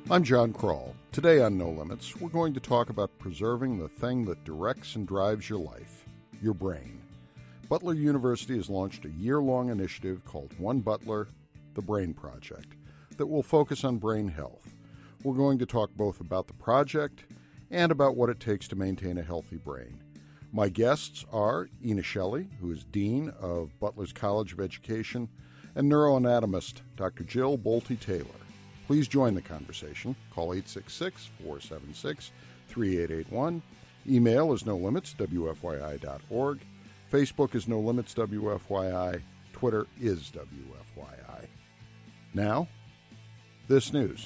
I'm John Kroll. Today on No Limits, we're going to talk about preserving the thing that directs and drives your life, your brain. Butler University has launched a year-long initiative called One Butler, the Brain Project, that will focus on brain health. We're going to talk both about the project and about what it takes to maintain a healthy brain. My guests are Ina Shelley, who is Dean of Butler's College of Education, and neuroanatomist Dr. Jill Bolte Taylor. Please join the conversation. Call 866-476-3881. Email is nolimitswfyi.org. Facebook is No Limits WFYI. Twitter is WFYI. Now, this news.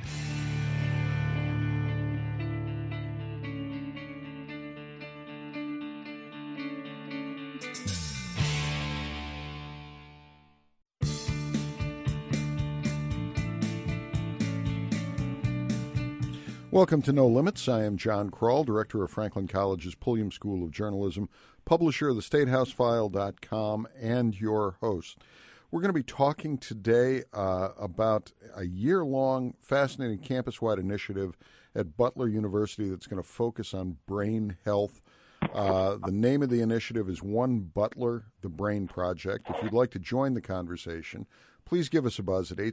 Welcome to No Limits. I am John Kroll, director of Franklin College's Pulliam School of Journalism, publisher of thestatehousefile.com, and your host. We're going to be talking today about a year-long, fascinating campus-wide initiative at Butler University that's going to focus on brain health. The name of the initiative is One Butler, the Brain Project. If you'd like to join the conversation, please give us a buzz at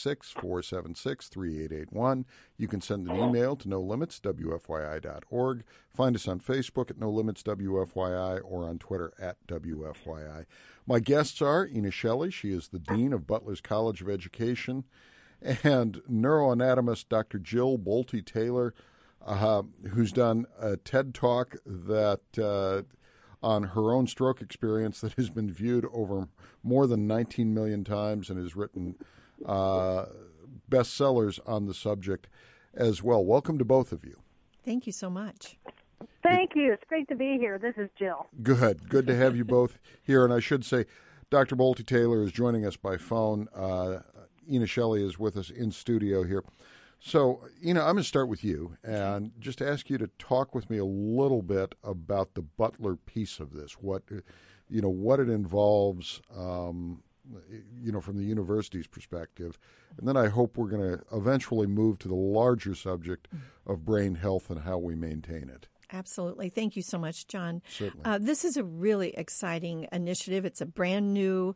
866-476-3881. You can send an email to nolimitswfyi.org. Find us on Facebook at nolimitswfyi or on Twitter at WFYI. My guests are Ina Shelley. She is the Dean of Butler's College of Education, and neuroanatomist Dr. Jill Bolte Taylor, who's done a TED Talk that on her own stroke experience that has been viewed over more than 19 million times and has written bestsellers on the subject as well. Welcome to both of you. Thank you so much. Thank you. It's great to be here. This is Jill. Good. Good to have you both here. And I should say, Dr. Bolte Taylor is joining us by phone. Ina Shelley is with us in studio here. So, Ina, I'm going to start with you and just ask you to talk with me a little bit about the Butler piece of this. What it involves, from the university's perspective, and then I hope we're going to eventually move to the larger subject of brain health and how we maintain it. Absolutely. Thank you so much, John. Certainly. This is a really exciting initiative. It's a brand new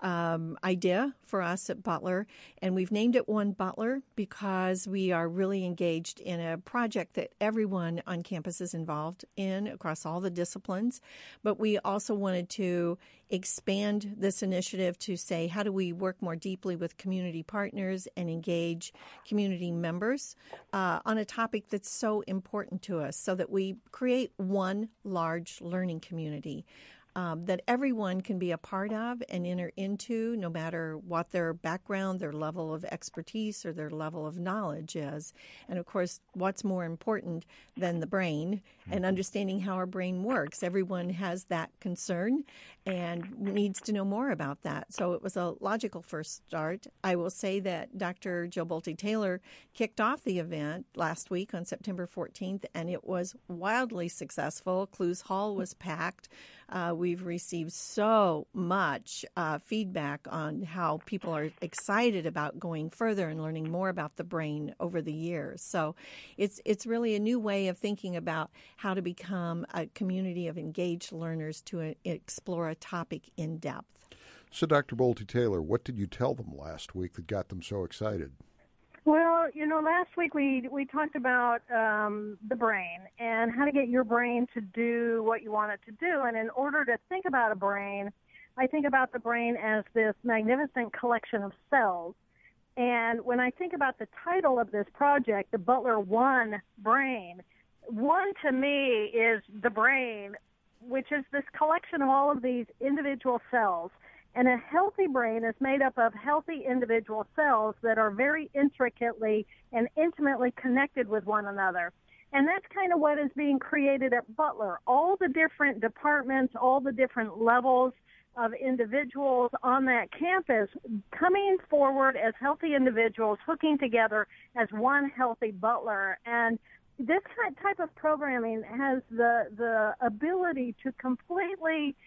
idea for us at Butler, and we've named it One Butler because we are really engaged in a project that everyone on campus is involved in across all the disciplines. But we also wanted to expand this initiative to say, how do we work more deeply with community partners and engage community members on a topic that's so important to us so that we create one large learning community that everyone can be a part of and enter into, no matter what their background, their level of expertise, or their level of knowledge is. And, of course, what's more important than the brain and understanding how our brain works? Everyone has that concern and needs to know more about that. So it was a logical first start. I will say that Dr. Jill Bolte Taylor kicked off the event last week on September 14th, and it was wildly successful. Clues Hall was packed. We've received so much feedback on how people are excited about going further and learning more about the brain over the years. So it's really a new way of thinking about how to become a community of engaged learners to explore a topic in depth. So, Dr. Bolte Taylor, what did you tell them last week that got them so excited? Well, last week we talked about the brain and how to get your brain to do what you want it to do. And in order to think about a brain, I think about the brain as this magnificent collection of cells. And when I think about the title of this project, the Butler One Brain, one to me is the brain, which is this collection of all of these individual cells. And a healthy brain is made up of healthy individual cells that are very intricately and intimately connected with one another. And that's kind of what is being created at Butler. All the different departments, all the different levels of individuals on that campus coming forward as healthy individuals, hooking together as one healthy Butler. And this type of programming has the ability to completely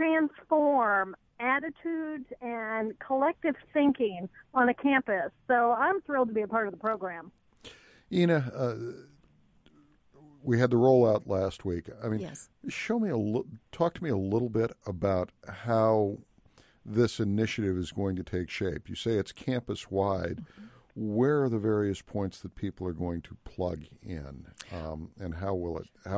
transform attitudes and collective thinking on a campus. So I'm thrilled to be a part of the program. Ina, we had the rollout last week. I mean, Yes. talk to me a little bit about how this initiative is going to take shape. You say it's campus-wide. Mm-hmm. Where are the various points that people are going to plug in, and how will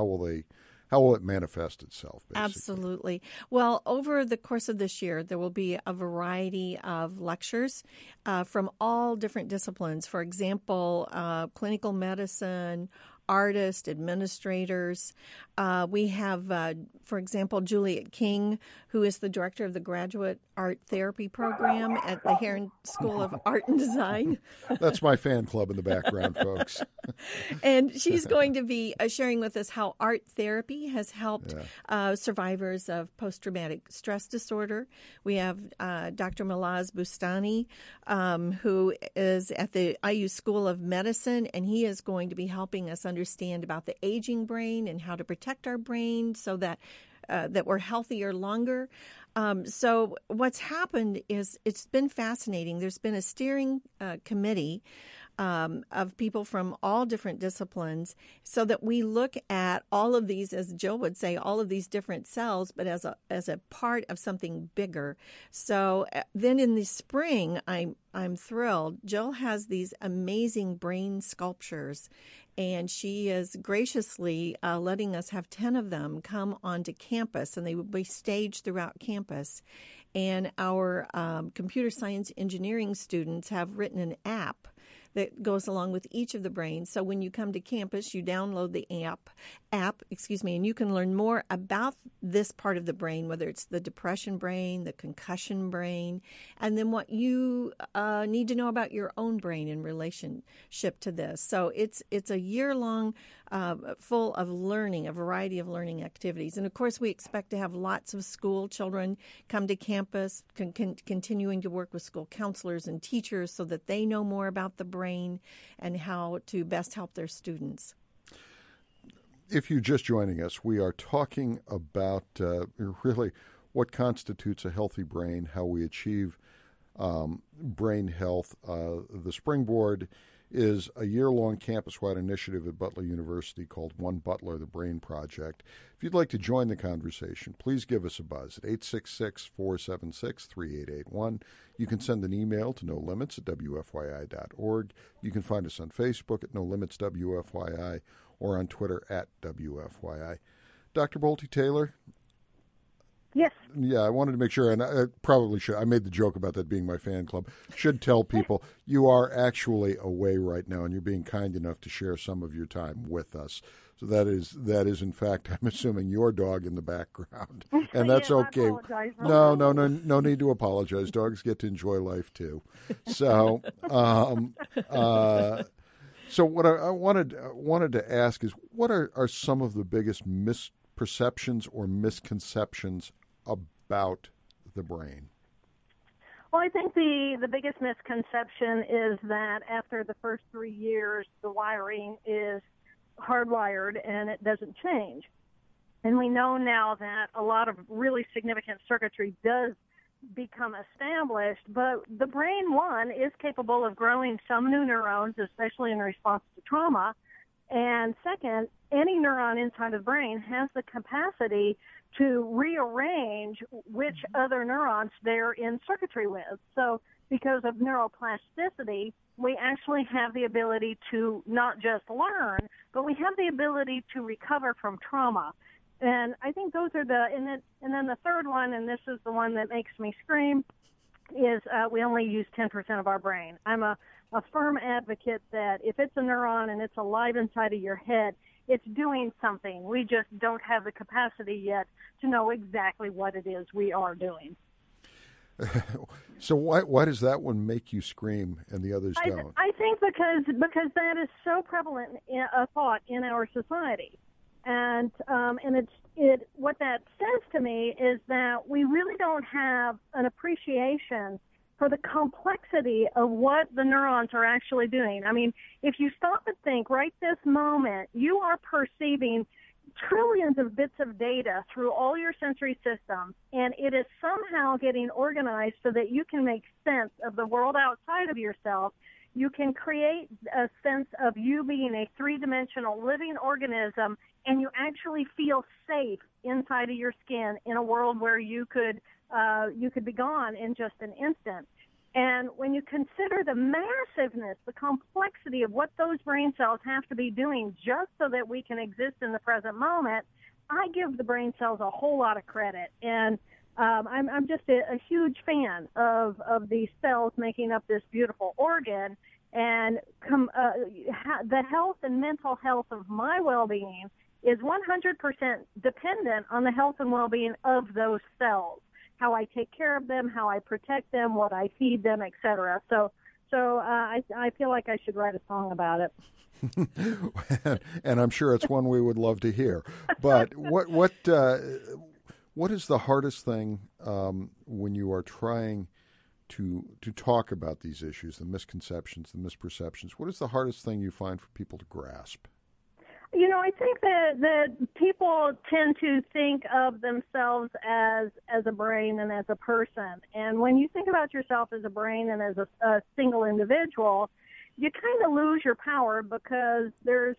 it manifest itself, basically? Absolutely. Well, over the course of this year, there will be a variety of lectures from all different disciplines. For example, clinical medicine, artists, administrators. We have, for example, Juliet King, who is the director of the Graduate Art Therapy Program at the Heron School of Art and Design. That's my fan club in the background, folks. And she's going to be sharing with us how art therapy has helped survivors of post-traumatic stress disorder. We have Dr. Malaz Bustani, who is at the IU School of Medicine, and he is going to be helping us understand about the aging brain and how to protect our brain so that we're healthier longer. So what's happened is it's been fascinating. There's been a steering committee of people from all different disciplines so that we look at all of these, as Jill would say, all of these different cells, but as a part of something bigger. So then in the spring, I'm thrilled. Jill has these amazing brain sculptures, and she is graciously letting us have 10 of them come onto campus, and they will be staged throughout campus. And our computer science engineering students have written an app that goes along with each of the brains. So when you come to campus, you download the app, and you can learn more about this part of the brain, whether it's the depression brain, the concussion brain, and then what you need to know about your own brain in relationship to this. So it's a year-long full of learning, a variety of learning activities. And, of course, we expect to have lots of school children come to campus, continuing to work with school counselors and teachers so that they know more about the brain and how to best help their students. If you're just joining us, we are talking about really what constitutes a healthy brain, how we achieve brain health. The Springboard is a year-long campus-wide initiative at Butler University called One Butler, the Brain Project. If you'd like to join the conversation, please give us a buzz at 866-476-3881. You can send an email to nolimits@wfyi.org. You can find us on Facebook at NoLimitsWFYI or on Twitter at WFYI. Dr. Bolte Taylor? Yes. Yeah, I wanted to make sure, and I probably should. I made the joke about that being my fan club. Should tell people you are actually away right now, and you're being kind enough to share some of your time with us. So that is in fact, I'm assuming, your dog in the background, and that's okay. No need to apologize. Dogs get to enjoy life too. So, so what I wanted to ask is, what are some of the biggest misperceptions or misconceptions about the brain? Well, I think the biggest misconception is that after the first 3 years, the wiring is hardwired and it doesn't change. And we know now that a lot of really significant circuitry does become established, but the brain, one, is capable of growing some new neurons, especially in response to trauma. And second, any neuron inside of the brain has the capacity to rearrange which other neurons they're in circuitry with. So because of neuroplasticity, we actually have the ability to not just learn, but we have the ability to recover from trauma. And I think those are and then the third one, and this is the one that makes me scream, is we only use 10% of our brain. I'm a firm advocate that if it's a neuron and it's alive inside of your head, it's doing something. We just don't have the capacity yet to know exactly what it is we are doing. So why does that one make you scream and the others don't? I think because that is so prevalent a thought in our society. And what that says to me is that we really don't have an appreciation for the complexity of what the neurons are actually doing. I mean, if you stop and think right this moment, you are perceiving trillions of bits of data through all your sensory systems, and it is somehow getting organized so that you can make sense of the world outside of yourself you can create a sense of you being a three-dimensional living organism, and you actually feel safe inside of your skin in a world where you could be gone in just an instant. And when you consider the massiveness, the complexity of what those brain cells have to be doing just so that we can exist in the present moment, I give the brain cells a whole lot of credit. And I'm just a huge fan of these cells making up this beautiful organ. And the health and mental health of my well-being is 100% dependent on the health and well-being of those cells, how I take care of them, how I protect them, what I feed them, etc. So I feel like I should write a song about it. And I'm sure it's one we would love to hear. But what is the hardest thing when you are trying to talk about these issues, the misconceptions, the misperceptions? What is the hardest thing you find for people to grasp? I think that people tend to think of themselves as a brain and as a person. And when you think about yourself as a brain and as a single individual, you kind of lose your power because there's,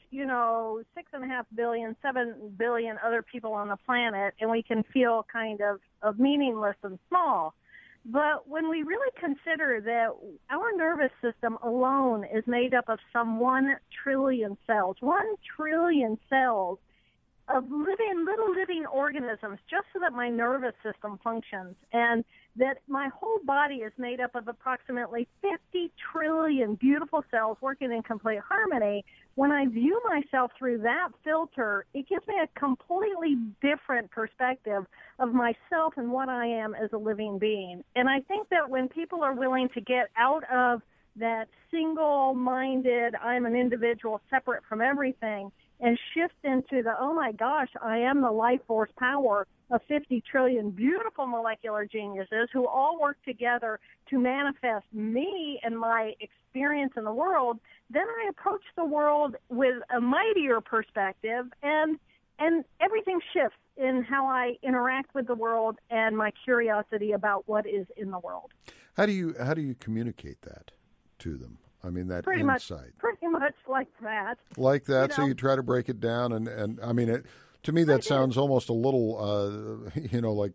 6.5 billion, 7 billion other people on the planet, and we can feel kind of meaningless and small. But when we really consider that our nervous system alone is made up of some 1 trillion cells, 1 trillion cells of little living organisms, just so that my nervous system functions, and that my whole body is made up of approximately 50 trillion beautiful cells working in complete harmony, when I view myself through that filter, it gives me a completely different perspective of myself and what I am as a living being. And I think that when people are willing to get out of that single-minded, I'm an individual separate from everything, and shift into the, oh my gosh, I am the life force power of 50 trillion beautiful molecular geniuses who all work together to manifest me and my experience in the world, then I approach the world with a mightier perspective, and everything shifts in how I interact with the world and my curiosity about what is in the world. How do you communicate that to them? I mean, that pretty insight. Pretty much like that. Like that, so you try to break it down, and I mean, to me that sounds almost a little, like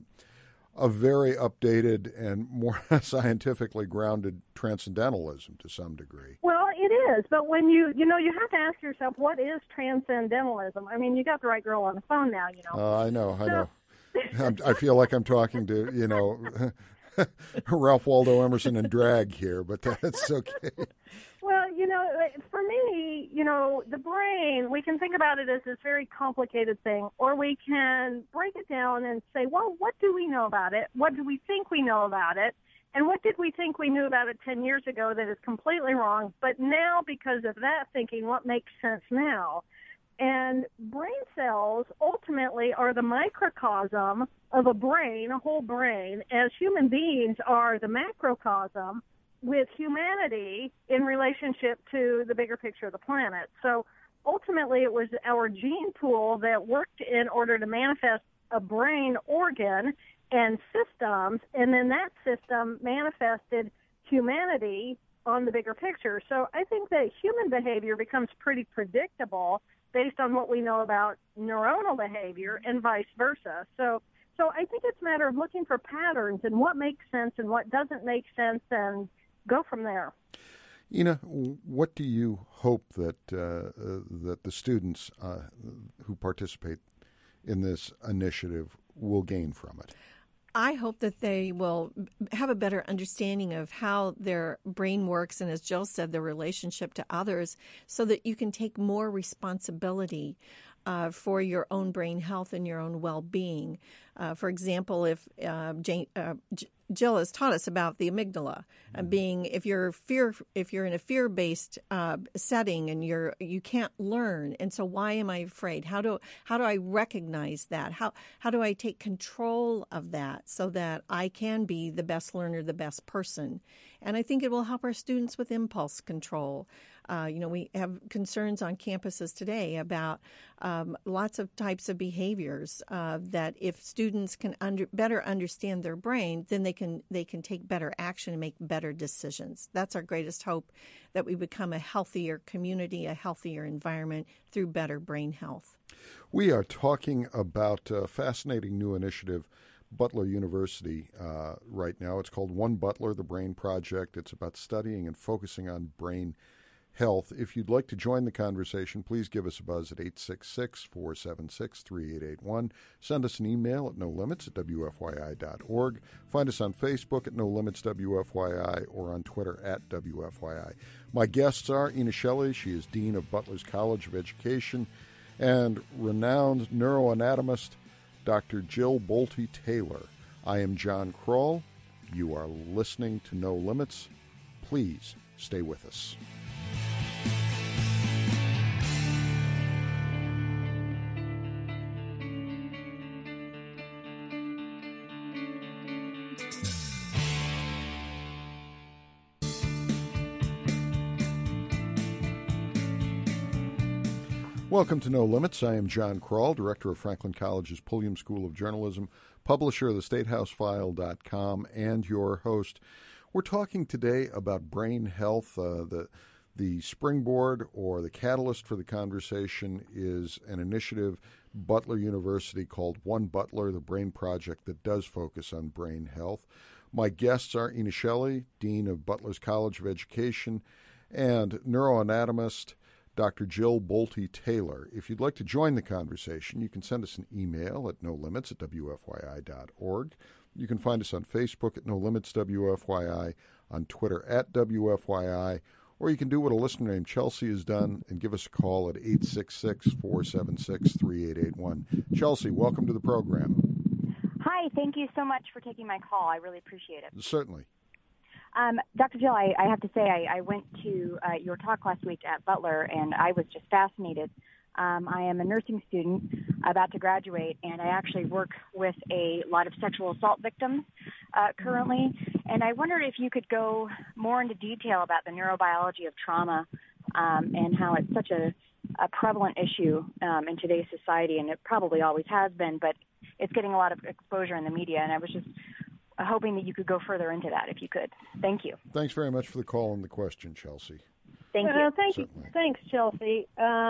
a very updated and more scientifically grounded transcendentalism to some degree. Well, it is, but when you have to ask yourself, what is transcendentalism? I mean, you got the right girl on the phone now, I know. I feel like I'm talking to, Ralph Waldo Emerson in drag here, but that's okay. Well, for me, the brain, we can think about it as this very complicated thing, or we can break it down and say, well, what do we know about it? What do we think we know about it? And what did we think we knew about it 10 years ago that is completely wrong? But now, because of that thinking, what makes sense now? And brain cells ultimately are the microcosm of a brain, a whole brain, as human beings are the macrocosm with humanity in relationship to the bigger picture of the planet. So ultimately it was our gene pool that worked in order to manifest a brain organ and systems, and then that system manifested humanity on the bigger picture. So I think that human behavior becomes pretty predictable based on what we know about neuronal behavior and vice versa. So I think it's a matter of looking for patterns and what makes sense and what doesn't make sense, and go from there. What do you hope that that the students who participate in this initiative will gain from it? I hope that they will have a better understanding of how their brain works and, as Jill said, their relationship to others, so that you can take more responsibility for your own brain health and your own well-being. For example, if Jill has taught us about the amygdala being, if you're in a fear-based setting and you can't learn, and so why am I afraid? How do I recognize that? How do I take control of that so that I can be the best learner, the best person? And I think it will help our students with impulse control. We have concerns on campuses today about lots of types of behaviors that if students can better understand their brain, then they can take better action and make better decisions. That's our greatest hope, that we become a healthier community, a healthier environment through better brain health. We are talking about a fascinating new initiative, Butler University, right now. It's called One Butler, the Brain Project. It's about studying and focusing on brain health. If you'd like to join the conversation, please give us a buzz at 866-476-3881. Send us an email at nolimits@wfyi.org. Find us on Facebook at NoLimitsWFYI or on Twitter at WFYI. My guests are Ina Shelley. She is Dean of Butler's College of Education, and renowned neuroanatomist Dr. Jill Bolte Taylor. I am John Kroll. You are listening to No Limits. Please stay with us. Welcome to No Limits. I am John Kroll, director of Franklin College's Pulliam School of Journalism, publisher of theStateHouseFile.com, and your host. We're talking today about brain health. The springboard or the catalyst for the conversation is an initiative, Butler University, called One Butler, the Brain Project, that does focus on brain health. My guests are Ina Shelley, Dean of Butler's College of Education, and neuroanatomist Dr. Jill Bolte Taylor. If you'd like to join the conversation, you can send us an email at nolimits@wfyi.org. You can find us on Facebook at NoLimitsWFYI, on Twitter at WFYI, or you can do what a listener named Chelsea has done and give us a call at 866-476-3881. Chelsea, welcome to the program. Hi, thank you so much for taking my call. I really appreciate it. Certainly. Dr. Jill, I have to say I went to your talk last week at Butler, and I was just fascinated. I am a nursing student about to graduate, and I actually work with a lot of sexual assault victims currently. And I wondered if you could go more into detail about the neurobiology of trauma and how it's such a prevalent issue in today's society, and it probably always has been, but it's getting a lot of exposure in the media, and I was just hoping that you could go further into that if you could. Thank you. Thanks very much for the call and the question, Chelsea. Thank you. Thank you. Thanks, Chelsea.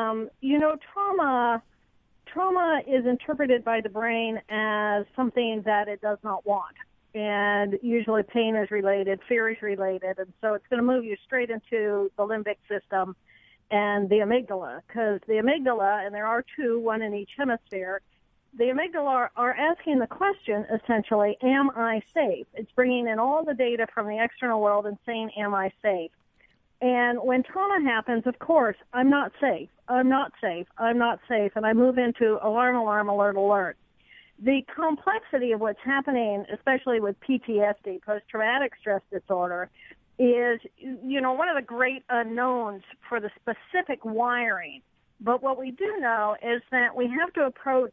Trauma is interpreted by the brain as something that it does not want. And usually pain is related, fear is related, and so it's going to move you straight into the limbic system and the amygdala, because the amygdala, and there are two, one in each hemisphere, the amygdala are asking the question, essentially, am I safe? It's bringing in all the data from the external world and saying, am I safe? And when trauma happens, of course, I'm not safe, I'm not safe, I'm not safe, and I move into alarm, alarm, alert, alert. The complexity of what's happening, especially with PTSD, post-traumatic stress disorder, is, one of the great unknowns for the specific wiring. But what we do know is that we have to approach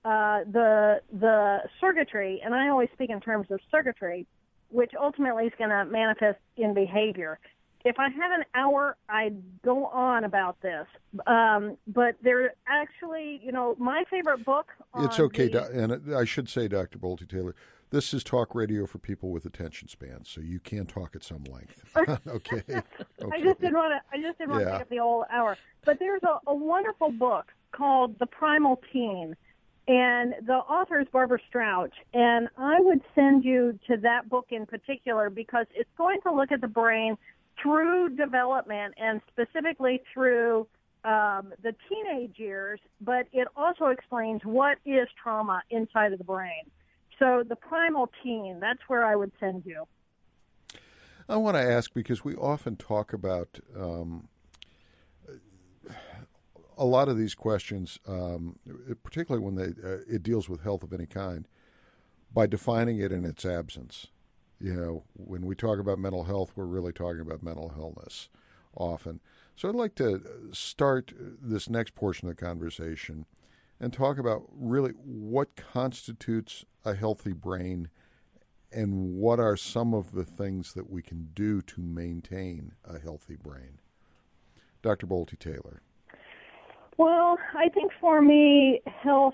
the circuitry, and I always speak in terms of circuitry, which ultimately is going to manifest in behavior. If I had an hour, I'd go on about this. But there actually, my favorite book on It's okay, and I should say, Dr. Bolte Taylor, this is talk radio for people with attention spans, so you can talk at some length. Okay. I just didn't want to take up the whole hour. But there's a wonderful book called The Primal Teen, and the author is Barbara Strouch, and I would send you to that book in particular because it's going to look at the brain through development and specifically through the teenage years, but it also explains what is trauma inside of the brain. So the primal teen, that's where I would send you. I want to ask, because we often talk about a lot of these questions, particularly when it deals with health of any kind, by defining it in its absence. When we talk about mental health, we're really talking about mental illness often. So I'd like to start this next portion of the conversation and talk about really what constitutes a healthy brain and what are some of the things that we can do to maintain a healthy brain. Dr. Bolte Taylor? Well, I think for me, health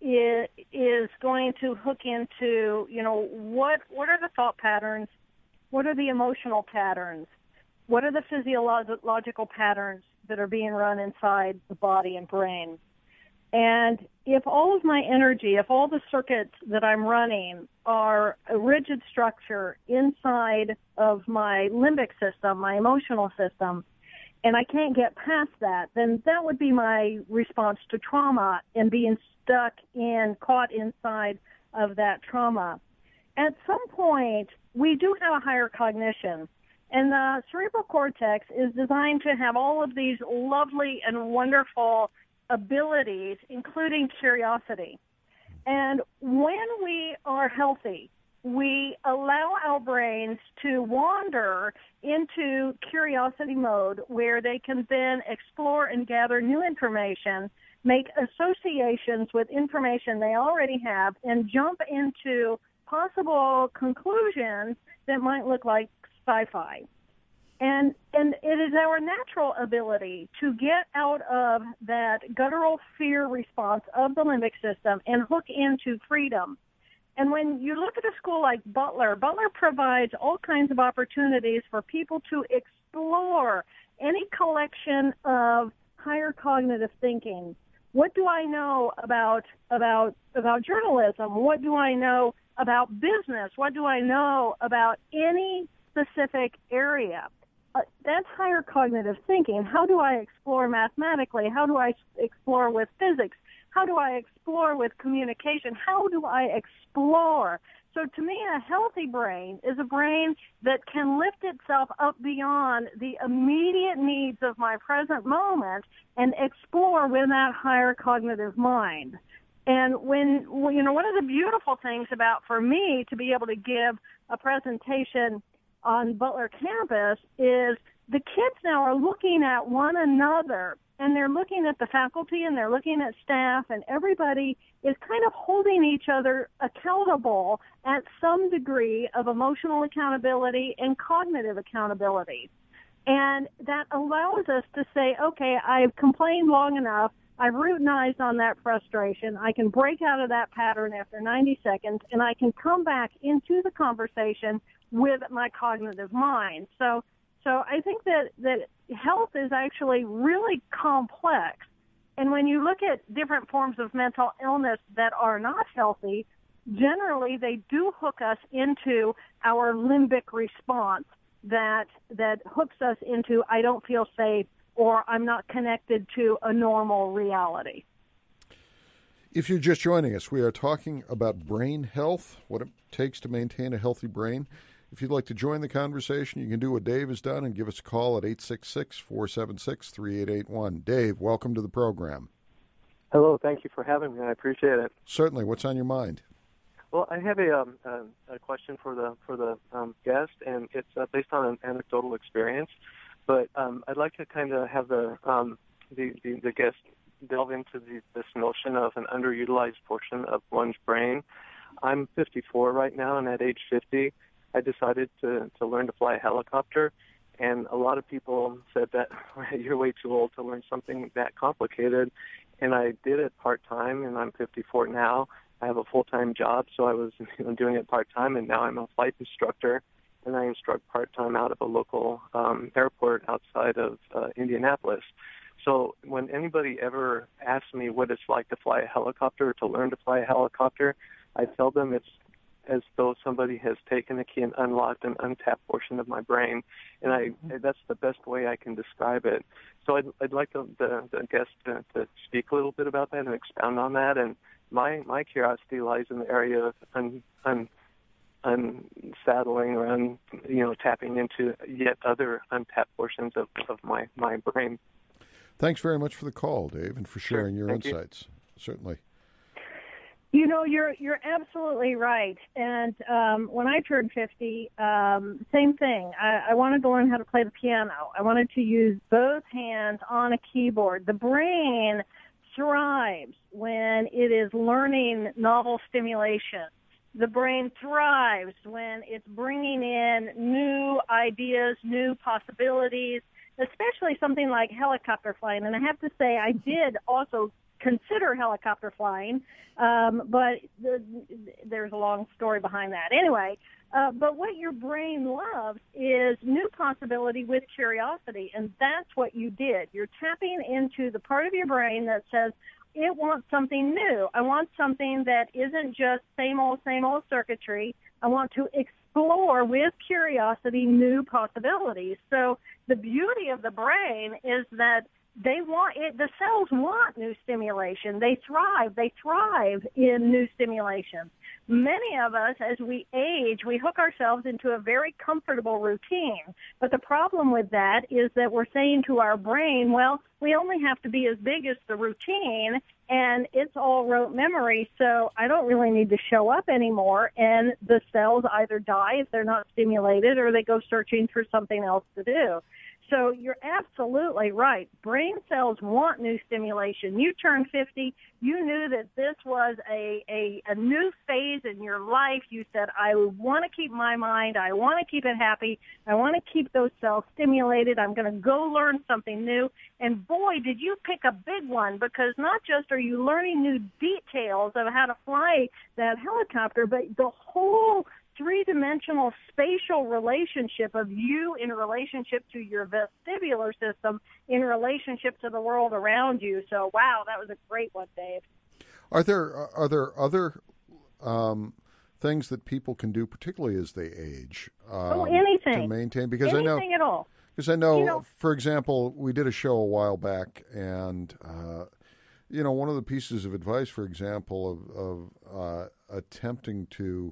is going to hook into, what are the thought patterns? What are the emotional patterns? What are the physiological patterns that are being run inside the body and brain? And if all of my energy, if all the circuits that I'm running are a rigid structure inside of my limbic system, my emotional system, and I can't get past that, then that would be my response to trauma and being caught inside of that trauma. At some point, we do have a higher cognition, and the cerebral cortex is designed to have all of these lovely and wonderful abilities, including curiosity. And when we are healthy, we allow our brains to wander into curiosity mode where they can then explore and gather new information, make associations with information they already have, and jump into possible conclusions that might look like sci-fi. And it is our natural ability to get out of that guttural fear response of the limbic system and hook into freedom. And when you look at a school like Butler provides all kinds of opportunities for people to explore any collection of higher cognitive thinking. What do I know about journalism? What do I know about business? What do I know about any specific area? That's higher cognitive thinking. How do I explore mathematically? How do I explore with physics? How do I explore with communication? How do I explore? So to me, a healthy brain is a brain that can lift itself up beyond the immediate needs of my present moment and explore with that higher cognitive mind. And when, one of the beautiful things about, for me, to be able to give a presentation on Butler campus is the kids now are looking at one another, and they're looking at the faculty, and they're looking at staff, and everybody is kind of holding each other accountable at some degree of emotional accountability and cognitive accountability. And that allows us to say, okay, I've complained long enough. I've routinized on that frustration. I can break out of that pattern after 90 seconds, and I can come back into the conversation with my cognitive mind. So I think that health is actually really complex. And when you look at different forms of mental illness that are not healthy, generally they do hook us into our limbic response that hooks us into I don't feel safe or I'm not connected to a normal reality. If you're just joining us, we are talking about brain health, what it takes to maintain a healthy brain. If you'd like to join the conversation, you can do what Dave has done and give us a call at 866-476-3881. Dave, welcome to the program. Hello, thank you for having me. I appreciate it. Certainly. What's on your mind? Well, I have a question for the guest, and it's based on an anecdotal experience. But I'd like to kind of have the guest delve into this notion of an underutilized portion of one's brain. I'm 54 right now, and at age 50, I decided to learn to fly a helicopter. And a lot of people said that you're way too old to learn something that complicated. And I did it part-time, and I'm 54 now. I have a full-time job, so I was doing it part-time, and now I'm a flight instructor, and I instruct part-time out of a local airport outside of Indianapolis. So when anybody ever asks me what it's like to fly a helicopter or to learn to fly a helicopter, I tell them it's as though somebody has taken a key and unlocked an untapped portion of my brain, and that's the best way I can describe it. So I'd like the guest to speak a little bit about that and expound on that. And my curiosity lies in the area of unsaddling or tapping into yet other untapped portions of my brain. Thanks very much for the call, Dave, and for sharing your Thank insights. Certainly. You're absolutely right. And when I turned 50, same thing. I wanted to learn how to play the piano. I wanted to use both hands on a keyboard. The brain thrives when it is learning novel stimulation. The brain thrives when it's bringing in new ideas, new possibilities, especially something like helicopter flying. And I have to say, I did also consider helicopter flying, but there's a long story behind that. Anyway, but what your brain loves is new possibility with curiosity, and that's what you did. You're tapping into the part of your brain that says, it wants something new. I want something that isn't just same old circuitry. I want to explore with curiosity new possibilities. So the beauty of the brain is that the cells want new stimulation. They thrive in new stimulation. Many of us, as we age, we hook ourselves into a very comfortable routine. But the problem with that is that we're saying to our brain, well, we only have to be as big as the routine, and it's all rote memory, so I don't really need to show up anymore. And the cells either die if they're not stimulated, or they go searching for something else to do. So you're absolutely right. Brain cells want new stimulation. You turned 50. You knew that this was a new phase in your life. You said, I want to keep my mind. I want to keep it happy. I want to keep those cells stimulated. I'm going to go learn something new. And boy, did you pick a big one, because not just are you learning new details of how to fly that helicopter, but the whole three-dimensional spatial relationship of you in relationship to your vestibular system, in relationship to the world around you. So, wow, that was a great one, Dave. Are there other things that people can do, particularly as they age, anything to maintain? Because anything at all. Because I know, for example, we did a show a while back, and one of the pieces of advice, for example, of attempting to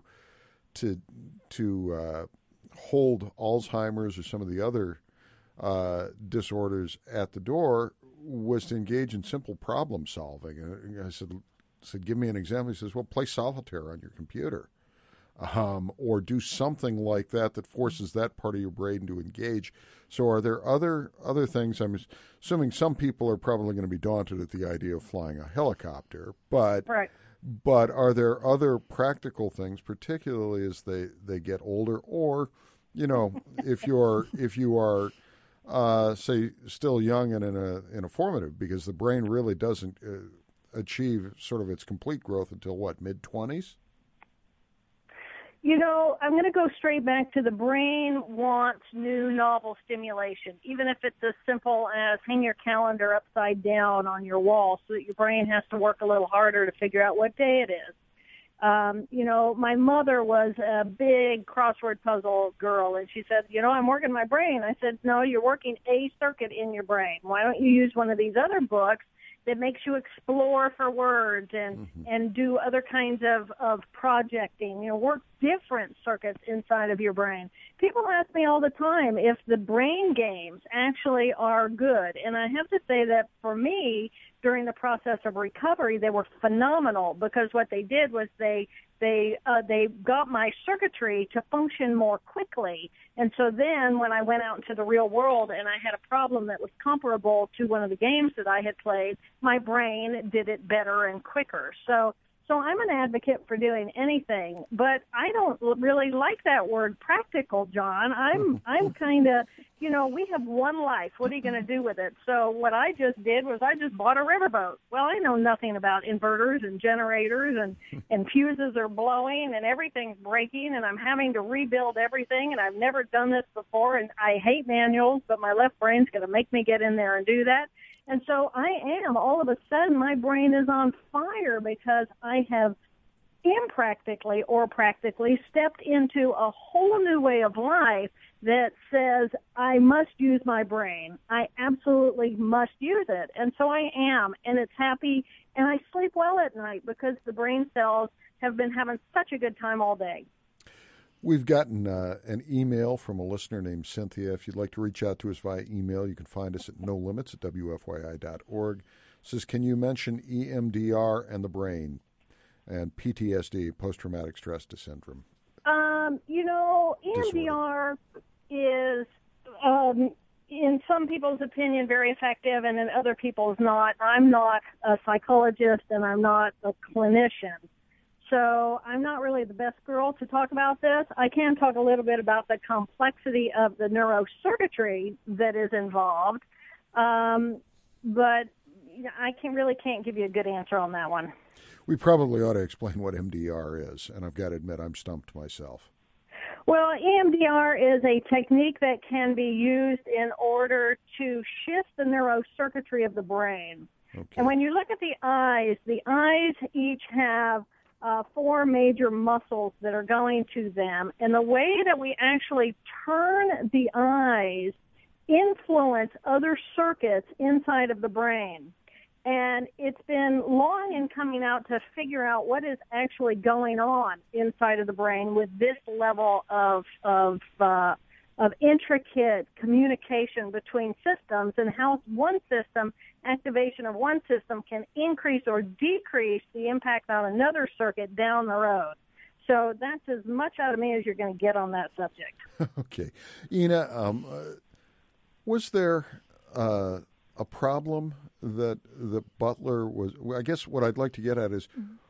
hold Alzheimer's or some of the other disorders at the door was to engage in simple problem solving. And I said, give me an example. He says, well, play solitaire on your computer, or do something like that forces that part of your brain to engage. So are there other things? I'm assuming some people are probably going to be daunted at the idea of flying a helicopter, but right. But are there other practical things, particularly as they get older, or, if you are say still young and in a formative, because the brain really doesn't achieve sort of its complete growth until what, mid-20s? I'm going to go straight back to the brain wants new novel stimulation, even if it's as simple as hang your calendar upside down on your wall so that your brain has to work a little harder to figure out what day it is. My mother was a big crossword puzzle girl, and she said, I'm working my brain. I said, no, you're working a circuit in your brain. Why don't you use one of these other books that makes you explore for words and do other kinds of projecting, work different circuits inside of your brain. People ask me all the time if the brain games actually are good. And I have to say that for me, during the process of recovery, they were phenomenal, because what they did was they got my circuitry to function more quickly. And so then when I went out into the real world and I had a problem that was comparable to one of the games that I had played, my brain did it better and quicker. So I'm an advocate for doing anything, but I don't really like that word practical, John. I'm kind of, we have one life. What are you going to do with it? So what I just did was I just bought a riverboat. Well, I know nothing about inverters and generators, and fuses are blowing and everything's breaking, and I'm having to rebuild everything, and I've never done this before, and I hate manuals, but my left brain's going to make me get in there and do that. And so all of a sudden, my brain is on fire because I have impractically or practically stepped into a whole new way of life that says I must use my brain. I absolutely must use it. And so I am, and it's happy, and I sleep well at night because the brain cells have been having such a good time all day. We've gotten an email from a listener named Cynthia. If you'd like to reach out to us via email, you can find us at nolimits@wfyi.org. It says, can you mention EMDR and the brain and PTSD, post-traumatic stress syndrome? EMDR is, in some people's opinion, very effective, and in other people's not. I'm not a psychologist, and I'm not a clinician. so I'm not really the best girl to talk about this. I can talk a little bit about the complexity of the neurocircuitry that is involved, but I can't give you a good answer on that one. We probably ought to explain what MDR is, and I've got to admit I'm stumped myself. Well, EMDR is a technique that can be used in order to shift the neurocircuitry of the brain. Okay. And when you look at the eyes each have 4 major muscles that are going to them. And the way that we actually turn the eyes influence other circuits inside of the brain. And it's been long in coming out to figure out what is actually going on inside of the brain with this level of intricate communication between systems, and how activation of one system can increase or decrease the impact on another circuit down the road. So that's as much out of me as you're going to get on that subject. Okay. Ina, was there a problem that Butler was? I guess what I'd like to get at is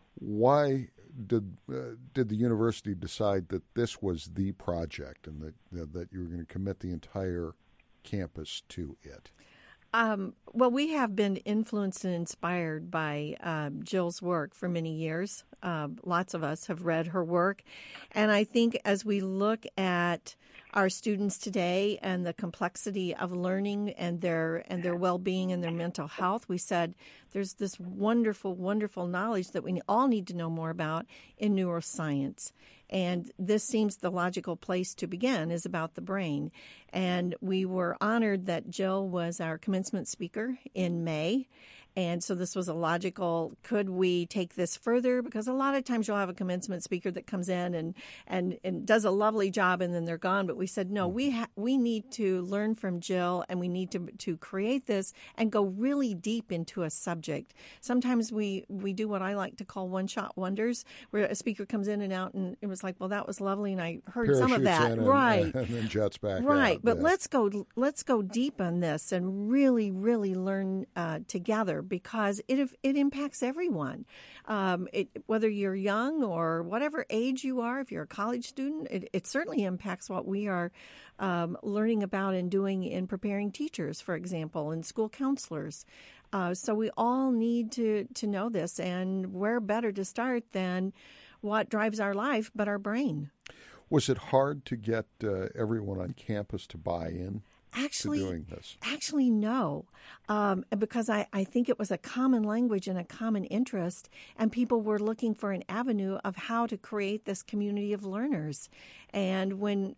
why did the university decide that this was the project and that you were going to commit the entire campus to it? Well, we have been influenced and inspired by Jill's work for many years. Lots of us have read her work. And I think as we look at our students today and the complexity of learning and their well-being and their mental health, we said there's this wonderful, wonderful knowledge that we all need to know more about in neuroscience. And this seems the logical place to begin, is about the brain. And we were honored that Jill was our commencement speaker in May. And so this was a logical, could we take this further? Because a lot of times you'll have a commencement speaker that comes in and does a lovely job and then they're gone. But we said, no, we need to learn from Jill, and we need to create this and go really deep into a subject. Sometimes we do what I like to call one-shot wonders, where a speaker comes in and out and it was like, well, that was lovely, and I heard some of that. Right. And then jets back out. Right. But yeah. let's go deep on this and really, really learn together, because it impacts everyone. Whether you're young or whatever age you are, if you're a college student, it certainly impacts what we are learning about and doing in preparing teachers, for example, and school counselors. So we all need to know this, and where better to start than what drives our life but our brain. Was it hard to get everyone on campus to buy in? Actually, to doing this? Actually, no, because I think it was a common language and a common interest, and people were looking for an avenue of how to create this community of learners. And when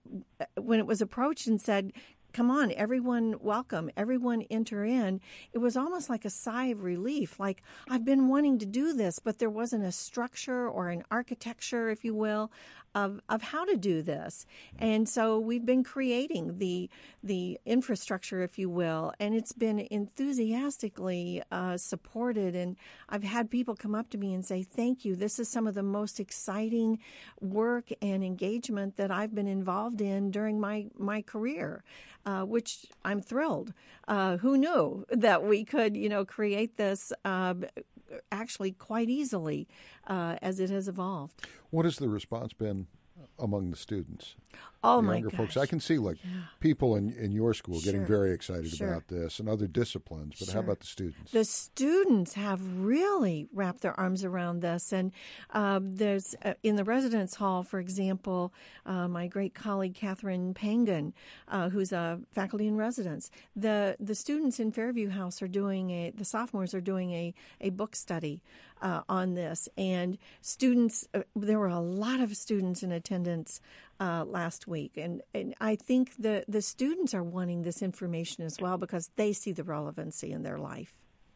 it was approached and said, come on, everyone welcome, everyone enter in, it was almost like a sigh of relief. Like, I've been wanting to do this, but there wasn't a structure or an architecture, if you will, of how to do this. And so we've been creating the infrastructure, if you will, and it's been enthusiastically supported. And I've had people come up to me and say, thank you. This is some of the most exciting work and engagement that I've been involved in during my career. Which I'm thrilled. Who knew that we could, create this actually quite easily as it has evolved. What has the response been among the students? Oh, the my younger gosh. folks. I can see people in your school getting Sure. very excited Sure. about this and other disciplines, but Sure. how about the students? The students have really wrapped their arms around this. And there's in the residence hall, for example, my great colleague Catherine Pangan, who's a faculty in residence. The students in Fairview House the sophomores are doing a book study on this. And students, there were a lot of students in attendance last week. And I think the students are wanting this information as well, because they see the relevancy in their life.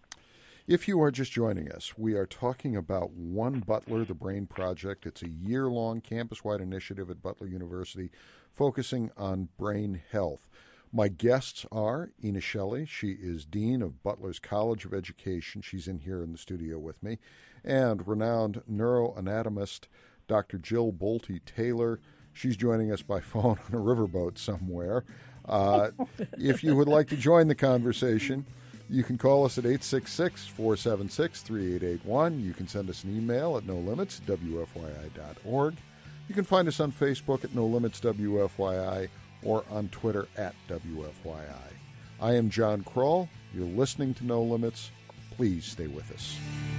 If you are just joining us, we are talking about One Butler, the Brain Project. It's a year-long campus-wide initiative at Butler University focusing on brain health. My guests are Ina Shelley. She is Dean of Butler's College of Education. She's in here in the studio with me. And renowned neuroanatomist Dr. Jill Bolte Taylor. She's joining us by phone on a riverboat somewhere. If you would like to join the conversation, You can call us at 866-476-3881. You can send us an email at nolimits@wfyi.org. You can find us on Facebook at No Limits WFYI or on Twitter at WFYI. I am John Kroll. You're listening to No Limits. Please stay with us.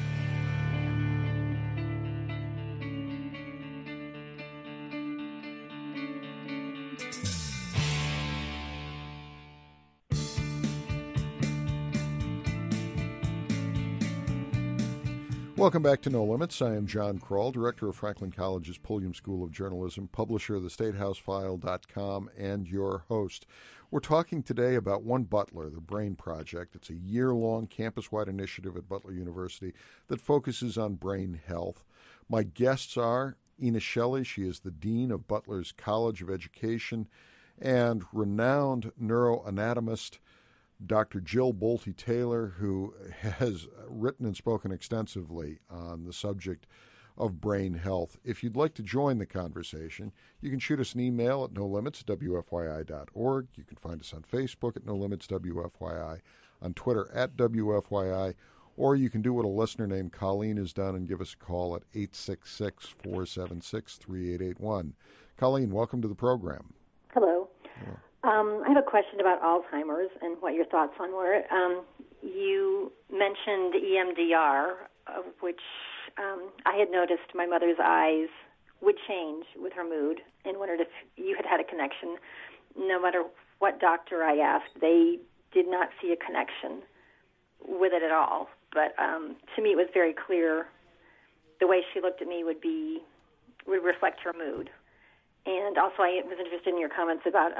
Welcome back to No Limits. I am John Kroll, director of Franklin College's Pulliam School of Journalism, publisher of thestatehousefile.com, and your host. We're talking today about One Butler, the BRAIN Project. It's a year-long campus-wide initiative at Butler University that focuses on brain health. My guests are Ina Shelley. She is the dean of Butler's College of Education, and renowned neuroanatomist Dr. Jill Bolte Taylor, who has written and spoken extensively on the subject of brain health. If you'd like to join the conversation, you can shoot us an email at nolimits@wfyi.org. You can find us on Facebook at nolimitswfyi, on Twitter at WFYI, or you can do what a listener named Colleen has done and give us a call at 866-476-3881. Colleen, welcome to the program. Hello. I have a question about Alzheimer's and what your thoughts on were. You mentioned EMDR, which I had noticed my mother's eyes would change with her mood, and wondered if you had had a connection. No matter what doctor I asked, they did not see a connection with it at all. But to me, it was very clear the way she looked at me would reflect her mood. And also, I was interested in your comments about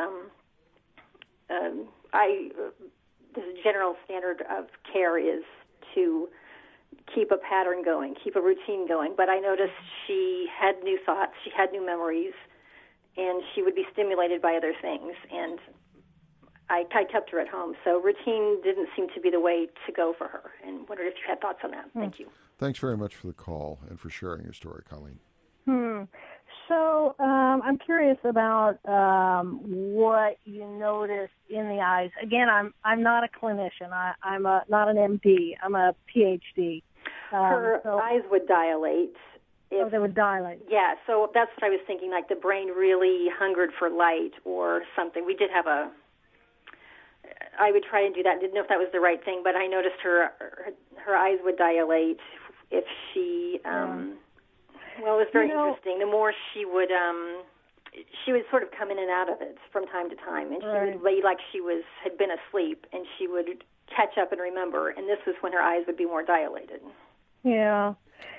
the general standard of care is to keep a pattern going, keep a routine going. But I noticed she had new thoughts, she had new memories, and she would be stimulated by other things. And I kept her at home. So routine didn't seem to be the way to go for her. And wondered if you had thoughts on that. Thank you. Thanks very much for the call and for sharing your story, Colleen. So I'm curious about what you noticed in the eyes. Again, I'm not a clinician. I'm not an MD. I'm a PhD. Her eyes would dilate. They would dilate. Yeah, so that's what I was thinking, like the brain really hungered for light or something. We did have I would try and do that. Didn't know if that was the right thing, but I noticed her eyes would dilate if she... Well, it was very interesting. The more she would sort of come in and out of it from time to time, and she would lay like she had been asleep, and she would catch up and remember. And this was when her eyes would be more dilated. Yeah,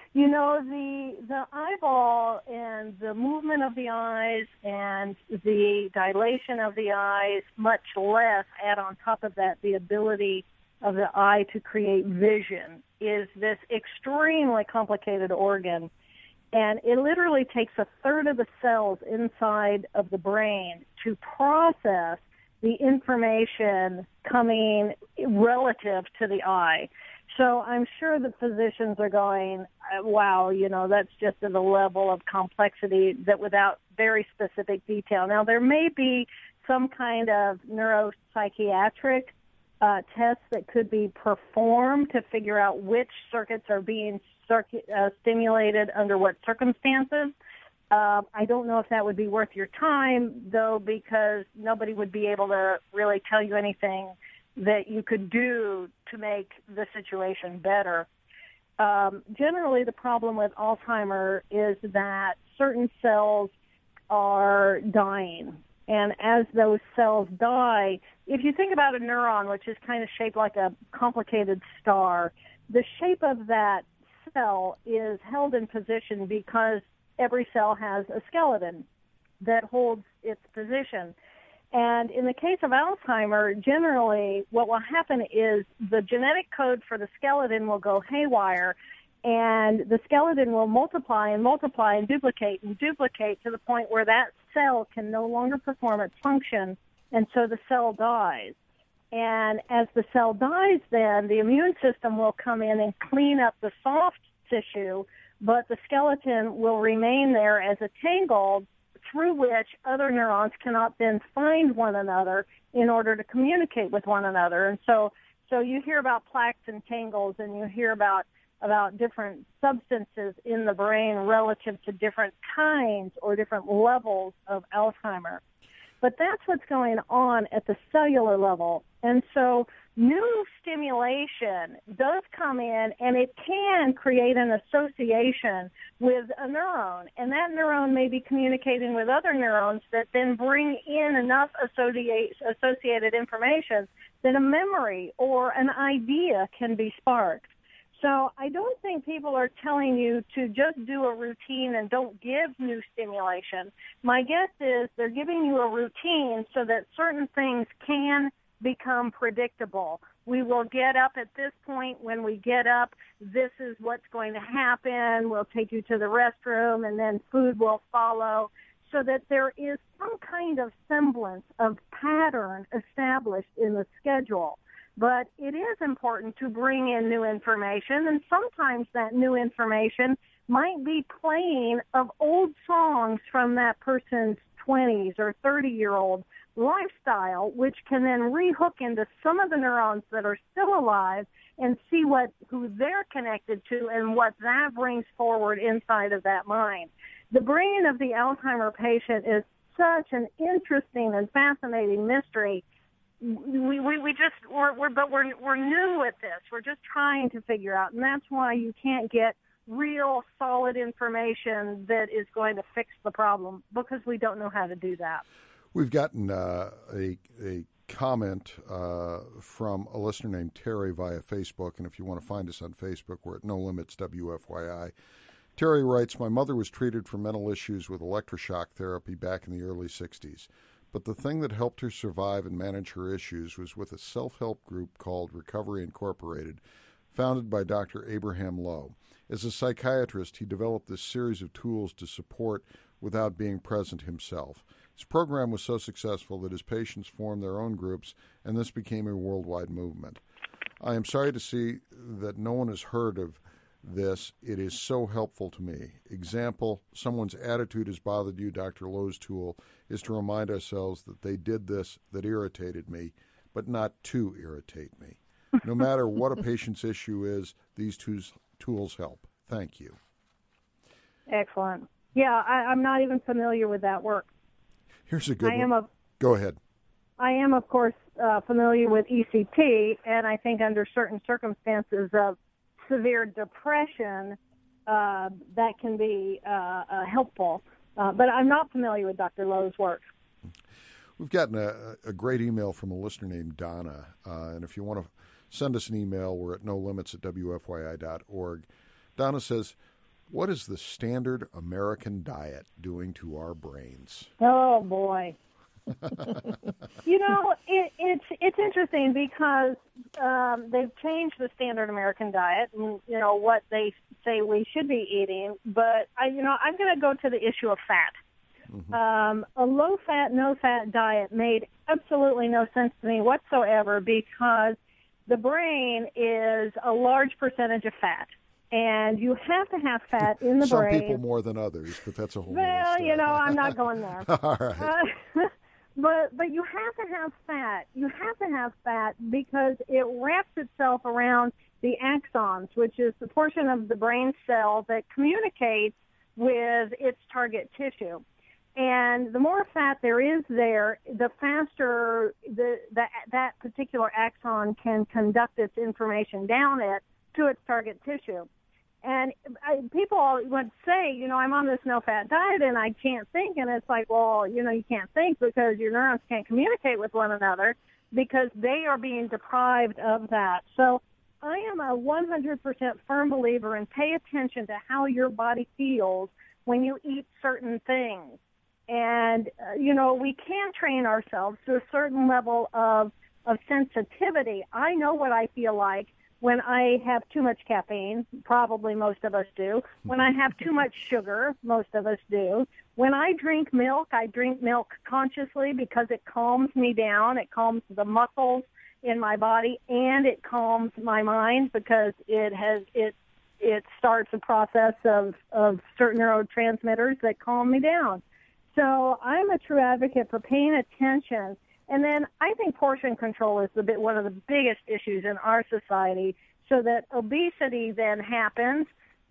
the eyeball and the movement of the eyes and the dilation of the eyes, much less add on top of that the ability of the eye to create vision, is this extremely complicated organ. And it literally takes a third of the cells inside of the brain to process the information coming relative to the eye. So I'm sure that physicians are going, wow, that's just at a level of complexity that without very specific detail. Now, there may be some kind of neuropsychiatric tests that could be performed to figure out which circuits are being stimulated under what circumstances. I don't know if that would be worth your time, though, because nobody would be able to really tell you anything that you could do to make the situation better. Generally, the problem with Alzheimer is that certain cells are dying. And as those cells die, if you think about a neuron, which is kind of shaped like a complicated star, the shape of that cell is held in position because every cell has a skeleton that holds its position. And in the case of Alzheimer, generally what will happen is the genetic code for the skeleton will go haywire, and the skeleton will multiply and multiply and duplicate to the point where that cell can no longer perform its function, and so the cell dies. And as the cell dies, then the immune system will come in and clean up the soft tissue, but the skeleton will remain there as a tangle through which other neurons cannot then find one another in order to communicate with one another. And so So you hear about plaques and tangles, and you hear about different substances in the brain relative to different kinds or different levels of Alzheimer's. But that's what's going on at the cellular level. And so new stimulation does come in, and it can create an association with a neuron. And that neuron may be communicating with other neurons that then bring in enough associated information that a memory or an idea can be sparked. So I don't think people are telling you to just do a routine and don't give new stimulation. My guess is they're giving you a routine so that certain things can become predictable. We will get up at this point. When we get up, this is what's going to happen. We'll take you to the restroom, and then food will follow, so that there is some kind of semblance of pattern established in the schedule. But it is important to bring in new information, and sometimes that new information might be playing of old songs from that person's 20s or 30-year-old lifestyle, which can then rehook into some of the neurons that are still alive and see who they're connected to and what that brings forward inside of that mind. The brain of the Alzheimer patient is such an interesting and fascinating mystery. We're new at this. We're just trying to figure out, and that's why you can't get real solid information that is going to fix the problem, because we don't know how to do that. We've gotten a comment from a listener named Terry via Facebook, and if you want to find us on Facebook, we're at No Limits WFYI. Terry writes, "My mother was treated for mental issues with electroshock therapy back in the early 60s. But the thing that helped her survive and manage her issues was with a self-help group called Recovery Incorporated, founded by Dr. Abraham Lowe. As a psychiatrist, he developed this series of tools to support without being present himself. His program was so successful that his patients formed their own groups, and this became a worldwide movement. I am sorry to see that no one has heard of this. It is so helpful to me. Example, someone's attitude has bothered you. Dr. Lowe's tool is to remind ourselves that they did this that irritated me, but not to irritate me. No matter what a patient's issue is, these tools help. Thank you." Excellent. Yeah, I'm not even familiar with that work. Here's a good one. Go ahead. I am, of course, familiar with ECT, and I think under certain circumstances of severe depression, that can be helpful. But I'm not familiar with Dr. Lowe's work. We've gotten a great email from a listener named Donna, and if you want to send us an email, we're at nolimits@wfyi.org. Donna says, "What is the standard American diet doing to our brains?" Oh, boy. It's interesting because they've changed the standard American diet and, what they say we should be eating. But, I'm going to go to the issue of fat. Mm-hmm. A low-fat, no-fat diet made absolutely no sense to me whatsoever, because the brain is a large percentage of fat. And you have to have fat in the brain. Some people more than others, but that's a whole other story. I'm not going there. All right. But you have to have fat. You have to have fat because it wraps itself around the axons, which is the portion of the brain cell that communicates with its target tissue. And the more fat there is there, the faster that particular axon can conduct its information down it to its target tissue. And people would say, I'm on this no-fat diet and I can't think. And it's like, well, you can't think because your neurons can't communicate with one another because they are being deprived of that. So I am a 100% firm believer in pay attention to how your body feels when you eat certain things. And, we can train ourselves to a certain level of sensitivity. I know what I feel like when I have too much caffeine, probably most of us do. When I have too much sugar, most of us do. When I drink milk consciously because it calms me down. It calms the muscles in my body, and it calms my mind because it starts a process of certain neurotransmitters that calm me down. So I'm a true advocate for paying attention And then I think portion control is one of the biggest issues in our society, so that obesity then happens.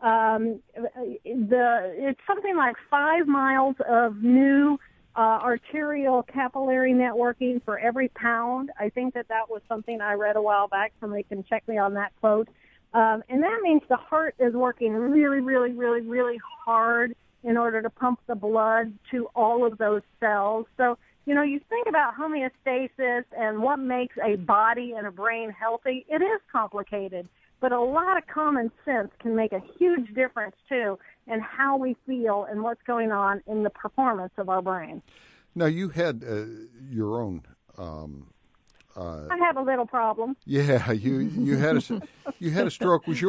It's something like 5 miles of new arterial capillary networking for every pound. I think that was something I read a while back. Somebody can check me on that quote. And that means the heart is working really, really, really, really hard in order to pump the blood to all of those cells. So, you think about homeostasis and what makes a body and a brain healthy. It is complicated, but a lot of common sense can make a huge difference, too, in how we feel and what's going on in the performance of our brain. Now, you had your own... I have a little problem. Yeah, you had a stroke. Was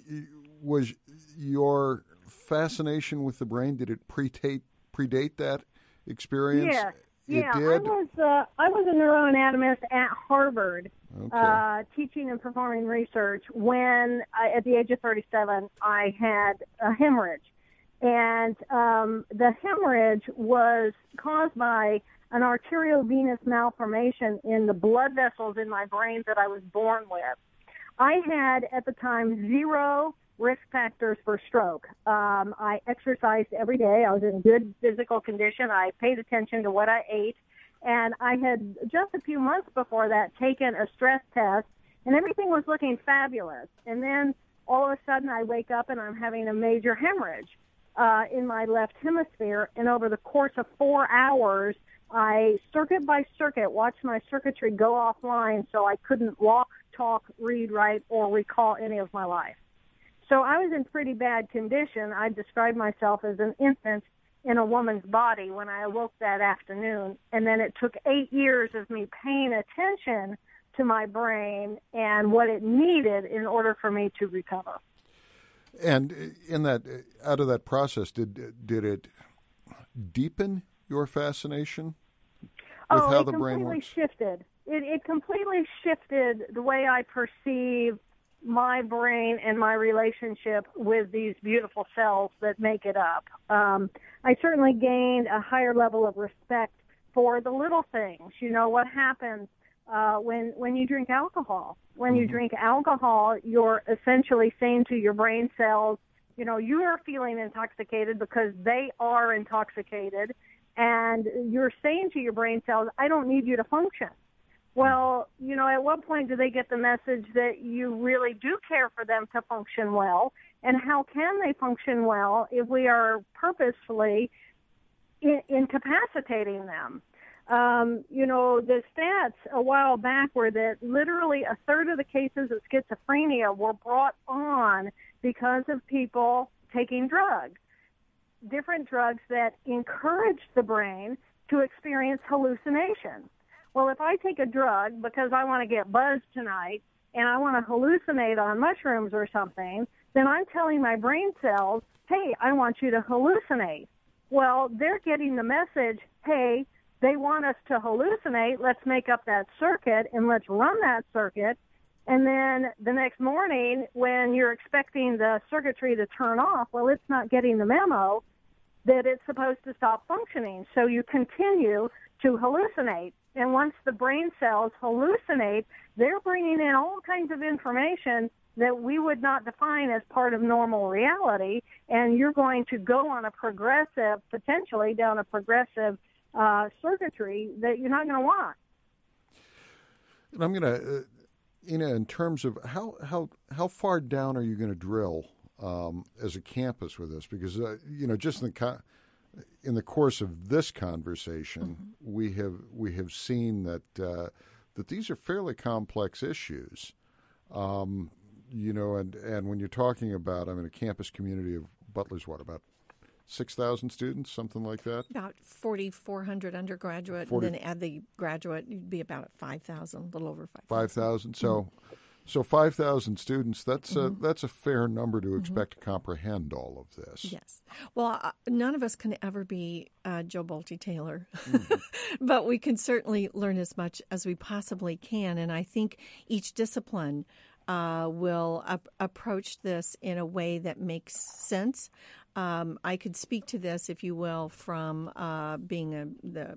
your fascination with the brain, did it predate that experience? Yeah. It yeah, did? I was a neuroanatomist at Harvard, Okay. teaching and performing research when, at the age of 37, I had a hemorrhage. And the hemorrhage was caused by an arteriovenous malformation in the blood vessels in my brain that I was born with. I had, at the time, 0 risk factors for stroke. I exercised every day. I was in good physical condition. I paid attention to what I ate. And I had, just a few months before that, taken a stress test, and everything was looking fabulous. And then all of a sudden I wake up and I'm having a major hemorrhage in my left hemisphere. And over the course of 4 hours, I, circuit by circuit, watched my circuitry go offline, so I couldn't walk, talk, read, write, or recall any of my life. So I was in pretty bad condition. I described myself as an infant in a woman's body when I awoke that afternoon. And then it took 8 years of me paying attention to my brain and what it needed in order for me to recover. And in that, out of that process, did it deepen your fascination with how the brain works? It completely shifted the way I perceive my brain and my relationship with these beautiful cells that make it up. I certainly gained a higher level of respect for the little things. What happens when you drink alcohol. When you drink alcohol, you're essentially saying to your brain cells, you are feeling intoxicated because they are intoxicated, and you're saying to your brain cells, I don't need you to function. Well, at what point do they get the message that you really do care for them to function well? And how can they function well if we are purposefully incapacitating them? The stats a while back were that literally a third of the cases of schizophrenia were brought on because of people taking drugs, different drugs that encourage the brain to experience hallucinations. Well, if I take a drug because I want to get buzzed tonight and I want to hallucinate on mushrooms or something, then I'm telling my brain cells, hey, I want you to hallucinate. Well, they're getting the message, hey, they want us to hallucinate. Let's make up that circuit and let's run that circuit. And then the next morning when you're expecting the circuitry to turn off, well, it's not getting the memo that it's supposed to stop functioning. So you continue to hallucinate. And once the brain cells hallucinate, they're bringing in all kinds of information that we would not define as part of normal reality. And you're going to go on potentially down a progressive circuitry that you're not going to want. And I'm going to, in terms of how far down are you going to drill as a campus with this? Because, just in the course of this conversation, we have seen that these are fairly complex issues. And when you're talking about, a campus community of Butler's, about 6,000 students, something like that? About 4,400 undergraduate, and then add the graduate, you'd be about 5,000, a little over 5,000. 5,000. So 5,000 students, that's a fair number to expect to comprehend all of this. Yes. Well, none of us can ever be Joe Bolte Taylor, but we can certainly learn as much as we possibly can. And I think each discipline will approach this in a way that makes sense. I could speak to this, if you will, from being the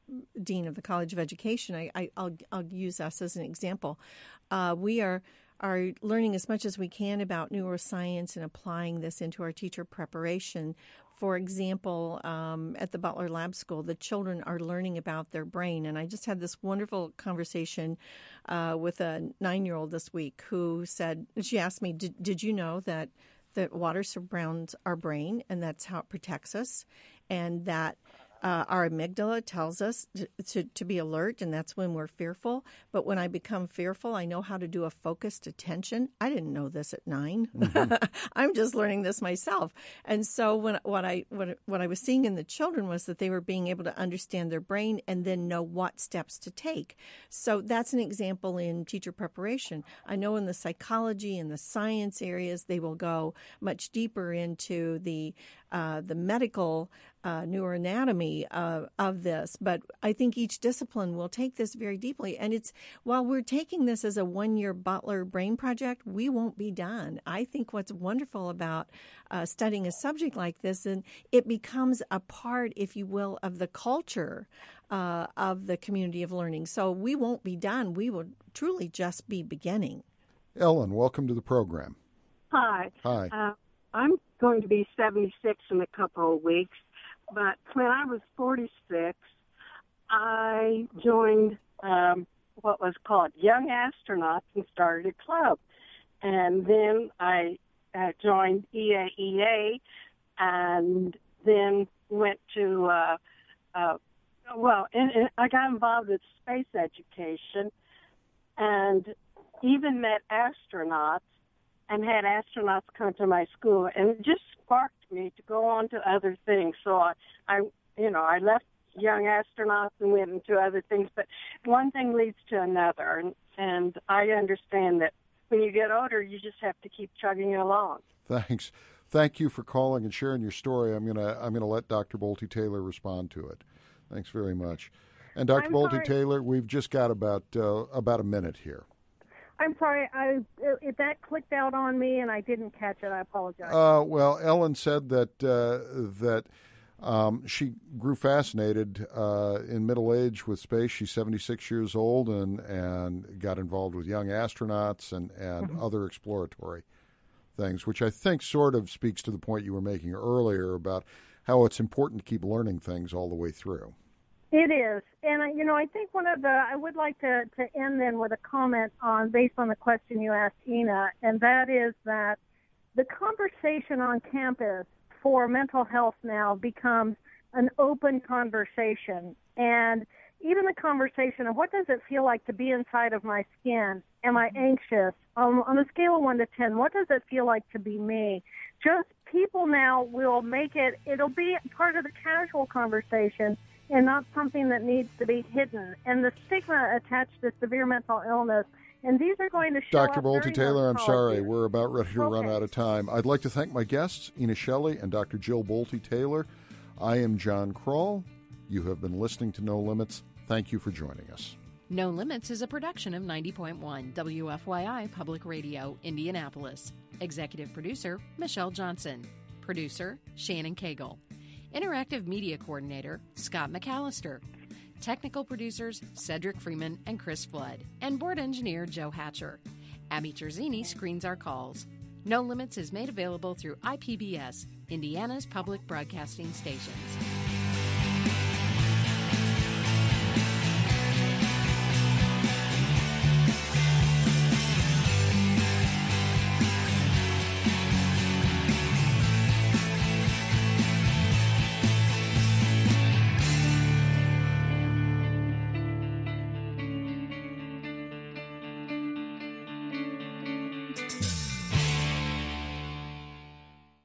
dean of the College of Education, I'll use us as an example. We are learning as much as we can about neuroscience and applying this into our teacher preparation. For example, at the Butler Lab School, the children are learning about their brain. And I just had this wonderful conversation with a 9-year-old this week who said, she asked me, did you know that water surrounds our brain and that's how it protects us, and that our amygdala tells us to be alert, and that's when we're fearful. But when I become fearful, I know how to do a focused attention. I didn't know this at 9. Mm-hmm. I'm just learning this myself. And so what I was seeing in the children was that they were being able to understand their brain and then know what steps to take. So that's an example in teacher preparation. I know in the psychology and the science areas, they will go much deeper into the medical neuroanatomy of this, but I think each discipline will take this very deeply. And while we're taking this as a 1-year Butler Brain Project, we won't be done. I think what's wonderful about studying a subject like this, and it becomes a part, if you will, of the culture of the community of learning. So we won't be done. We will truly just be beginning. Ellen, welcome to the program. Hi. Hi. I'm going to be 76 in a couple of weeks. But when I was 46, I joined what was called Young Astronauts and started a club. And then I joined EAEA and then went to, and I got involved with space education and even met astronauts and had astronauts come to my school, and it just sparked me to go on to other things. So I left Young Astronauts and went into other things, but one thing leads to another, and I understand that when you get older, you just have to keep chugging along. Thanks. Thank you for calling and sharing your story. I'm gonna let Dr. Bolte Taylor respond to it. Thanks very much. And Dr. Bolte Taylor, we've just got about a minute here. I'm sorry, that clicked out on me and I didn't catch it. I apologize. Well, Ellen said that she grew fascinated in middle age with space. She's 76 years old and got involved with Young Astronauts and mm-hmm. other exploratory things, which I think sort of speaks to the point you were making earlier about how it's important to keep learning things all the way through. It is. And, I think I would like to end then with a comment based on the question you asked Ina, and that is that the conversation on campus for mental health now becomes an open conversation. And even the conversation of what does it feel like to be inside of my skin? Am I anxious? On a scale of 1 to 10, what does it feel like to be me? Just people now will it'll be part of the casual conversation and not something that needs to be hidden. And the stigma attached to severe mental illness, and these are going to show Dr. up Bolte Taylor, I'm sorry, we're about ready to run out of time. I'd like to thank my guests, Ina Shelley and Dr. Jill Bolte Taylor. I am John Kroll. You have been listening to No Limits. Thank you for joining us. No Limits is a production of 90.1 WFYI Public Radio, Indianapolis. Executive producer, Michelle Johnson. Producer, Shannon Cagle. Interactive Media Coordinator, Scott McAllister. Technical producers, Cedric Freeman and Chris Flood. And Board Engineer, Joe Hatcher. Abby Terzini screens our calls. No Limits is made available through IPBS, Indiana's public broadcasting stations.